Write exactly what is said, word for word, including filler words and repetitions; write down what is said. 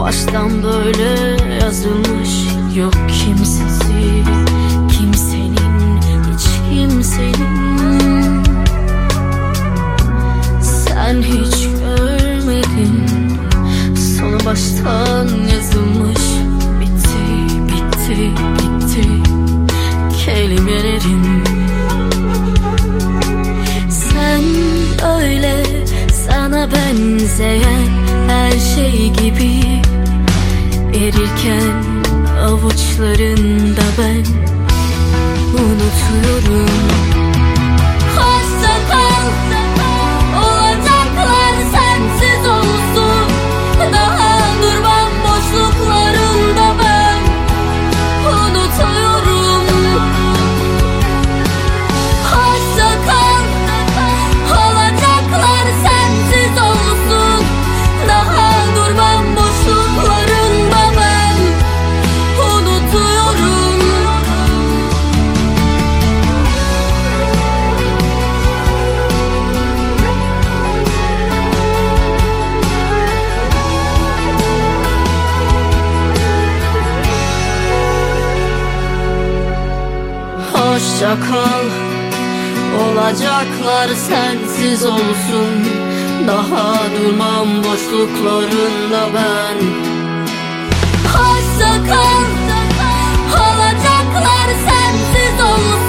Baştan böyle yazılmış, yok kimsesi, kimsenin, hiç kimsenin. Sen hiç görmedin, sonu baştan yazılmış. Bitti, bitti, bitti kelimelerin. Sen öyle sana benzeyen her şey gibi erirken avuçlarında ben unutuyorum. Hoşça kal, olacaklar sensiz olsun. Daha durmam boşluklarında ben unutuyorum. Hoşça kal, olacaklar sensiz olsun. Daha durmam boşluklarında ben unutuyorum. Hoşça kal, olacaklar sensiz olsun. Daha durmam boşluklarında ben. Hoşça kal, olacaklar sensiz olsun.